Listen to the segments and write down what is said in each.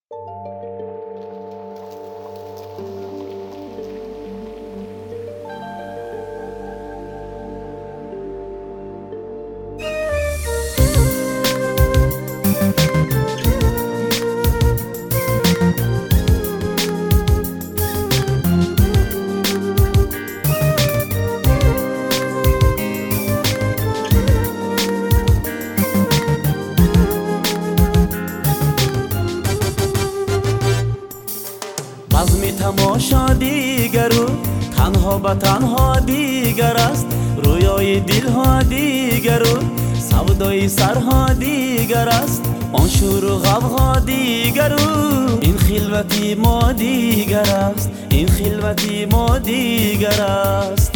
بزم تماشا دیگر و تنها به تنها دیگر است، رویای دلها دیگر و سودای سرها دیگر است، آن شور و غوغا دیگر و این خلوتی ما دیگر است، این خلوتی ما دیگر است.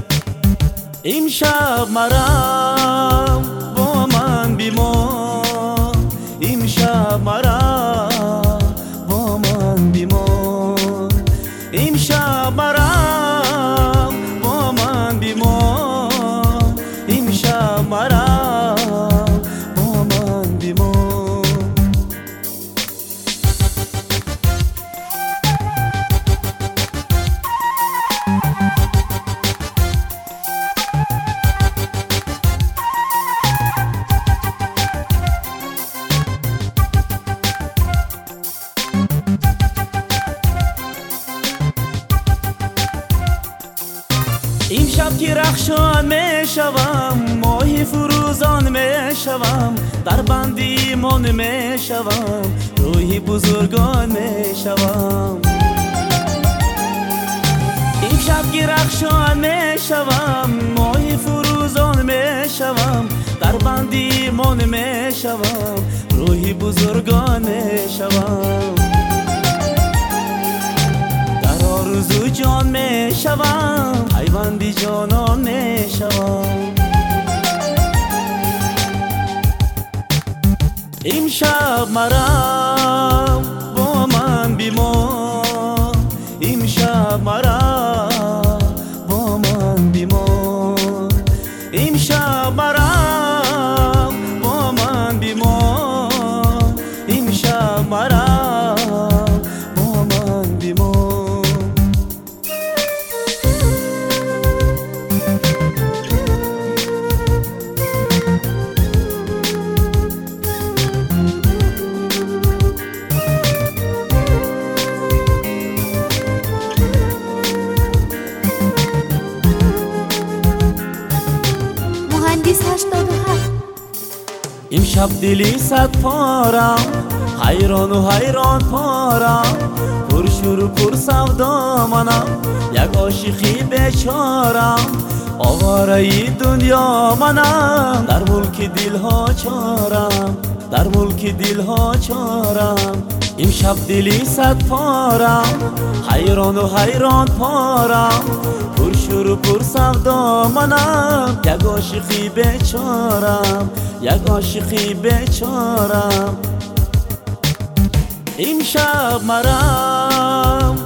امشب مرا با من بمان، امشب مرا با من بمان، امشب مرا با من بمان، امشب مرا با من بمان. امشب که رخشان می شوم، ماهی فروزان می شوم، در بند ایمان می شوم، روحی بزرگان می شوم. امشب که رخشان می شوم، ماهی فروزان می شوم، در بند ایمان می شوم، روحی بزرگان می شوم. آرزو جان می شوم، پیوندی جانان می شوم. امشب مرا با من بمان، امشب مرا با من بمان، امشب مرا با من بمان، امشب مرا با من بمان. امشب دلی صد پارم، حیران و حیران پارم، پر شور و پر سودا منم، یک عاشقی بیچارم، آواره دنیا منم، در ملک دلها چارم، در ملک دلها چارم. امشب دلی صد پارم، حیران و حیران پارم، پر شور و پر سودا منم، یک عاشقی بیچارم، یک عاشقی بیچارم. امشب مرا